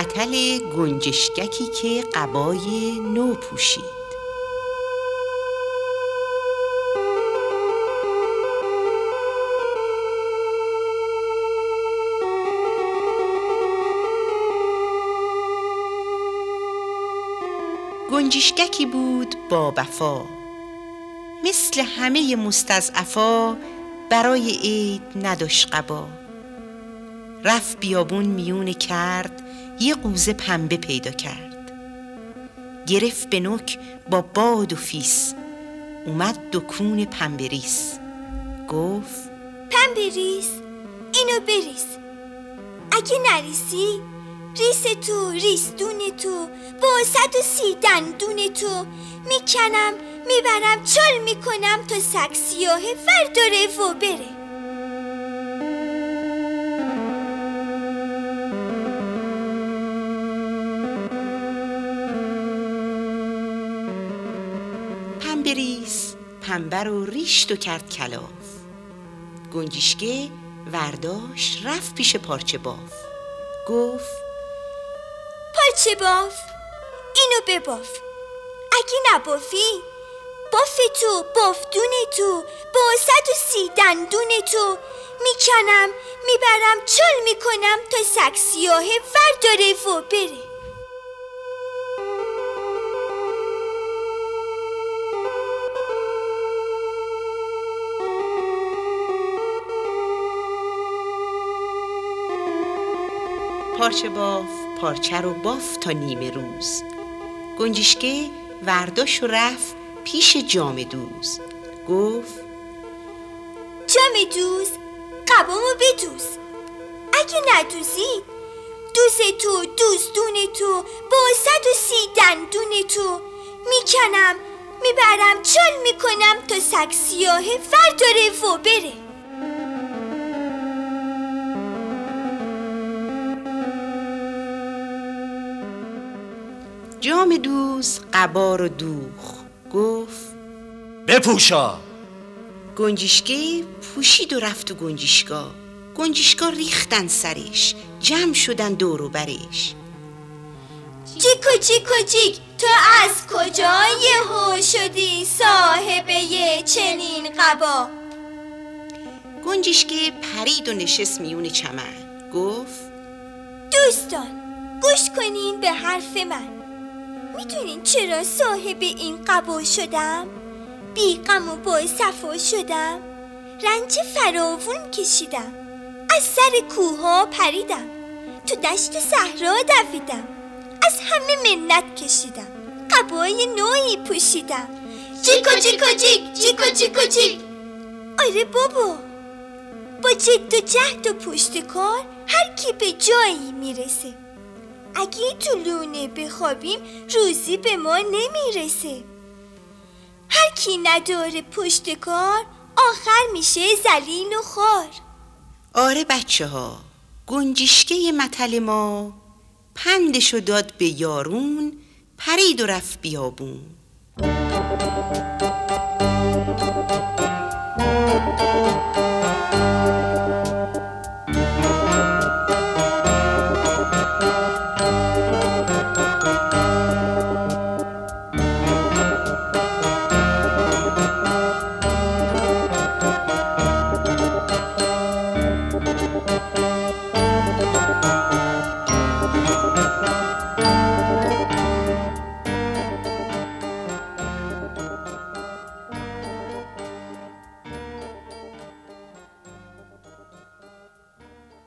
متل گنجشگکی که قبای نو پوشید. گنجشگکی بود با وفا، مثل همه مستضعفا برای عید نداشت قبا. رفت بیابون میونه کرد، یه قوزه پنبه پیدا کرد. گرفت به نوک با باد و فیس، اومد دکون پنبه ریس. گفت پنبه ریس اینو بریس، اگه نریسی ریس تو ریسدون تو با 130 دندون تو میکنم میبرم چال میکنم تا سگ سیاه ورداره و بره. پنبه ریس پنبه رو ریشت و کرد کلاف. گنجشکه ورداشت رفت پیش پارچه باف. گفت پارچه باف اینو بباف، اگه نبافی باف تو بافتون تو با 130 دندون تو میکنم میبرم چال میکنم تا سگ سیاه ورداره و بره. پارچه باف پارچه رو باف تا نیمه روز. گنجشکه ورداش و رفت پیش جام دوز. گفت جام دوز قبامو بدوز، اگه ندوزی دوز تو دوزدون تو با 130 دندون تو میکنم میبرم چال میکنم تا سگ سیاه ورداره و بره. جام دوز قبا رو دوخ. گفت بپوشا. گنجشکه پوشید و رفت تو گنجشگاه. گنجشگاه ریختن سرش، جمع شدن دور و برش. جیکو جیکو جیک تو از کجا یهو شدی صاحب یه چنین قبا؟ گنجشکه پرید و نشست میون چمن. گفت دوستان گوش کنین به حرف من. میدونین چرا صاحب این قبا شدم؟ بی غم و با صفا شدم، رنج فراوون کشیدم، از سر کوها پریدم، تو دشت صحرا دویدم، از همه منت کشیدم، قبای نوعی پوشیدم. جیکو جیکو جیک جیکو جیکو جیک. آره بابا، با جد و جهد و پشت کار هر کی به جایی میرسه. اگه تو لونه بخوابیم روزی به ما نمیرسه. هر کی نداره پشت کار آخر میشه ذلیل و خوار. آره بچه ها، گنجشکه متل ما پندشو داد به یارون، پرید و رفت بیابون.